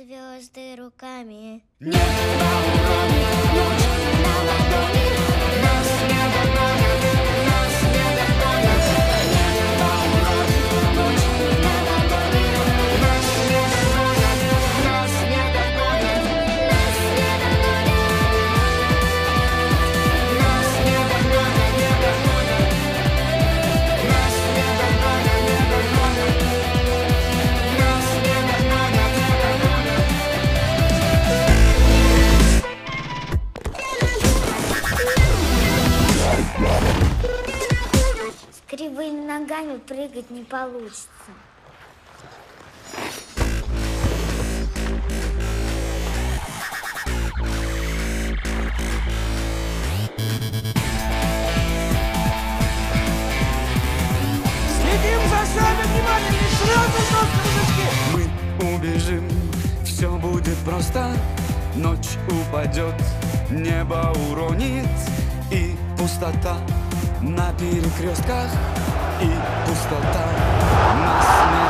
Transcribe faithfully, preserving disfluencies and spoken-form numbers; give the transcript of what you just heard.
звезды руками. Нет на уроне, ночь на ладони. Нас не догонят, нас не догонят. Нет на уроне, ночь на ладони. Нас не догонят, нас не догонят. Нас не догонят. Нас не догонят, не догонят. Нас не догонят, не догонят. Нас не догонят, не догонят. С кривыми ногами прыгать не получится. Следим за шагом, внимание, не сразу жестко мужички. Мы убежим, все будет просто. Ночь упадет, небо уронит. И пустота на перекрестках. И пустота нас не